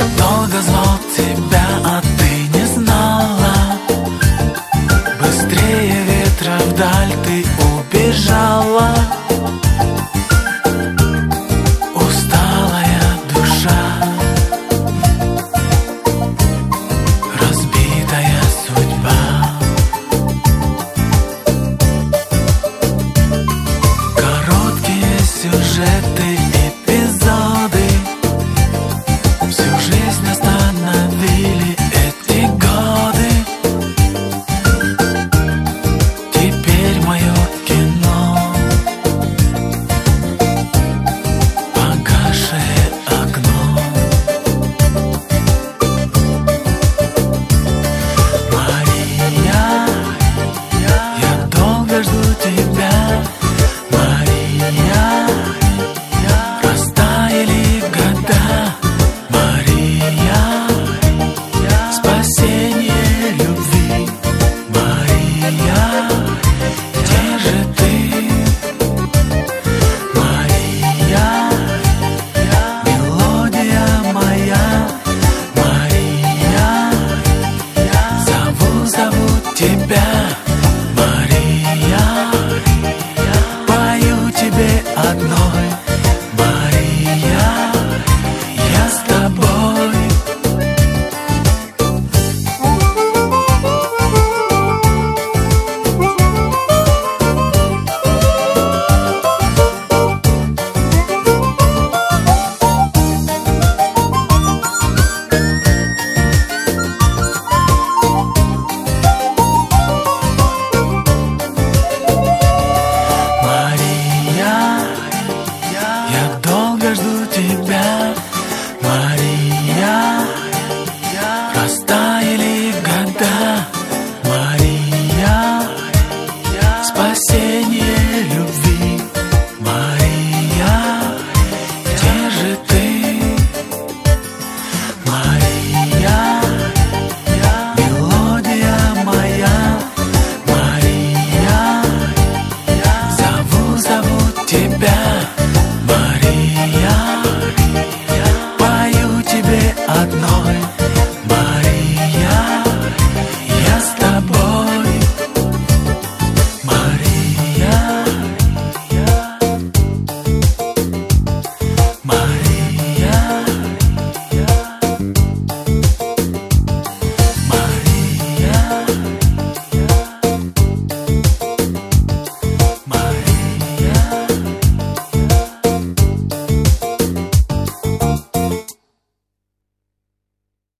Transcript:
долго звал тебя, а ты не знала. Быстрее ветра вдаль ты убежала. Усталая душа, разбитая судьба. Короткие сюжеты, эпизоды всю жизнь остановили эти годы. Теперь мое кино погасшее окно. Мария, я долго жду тебя. Мария, растаяли года. Мария, спасение любви. Мария, где же ты? Мария, мелодия моя. Мария, зову тебя. Мария, пою тебе одной. Мария, я с тобой. Мария, я долго жду тебя. Мария, растаяли года. Мария, спасение любви. Мария, где же ты? Мария, мелодия моя. Мария, зову тебя.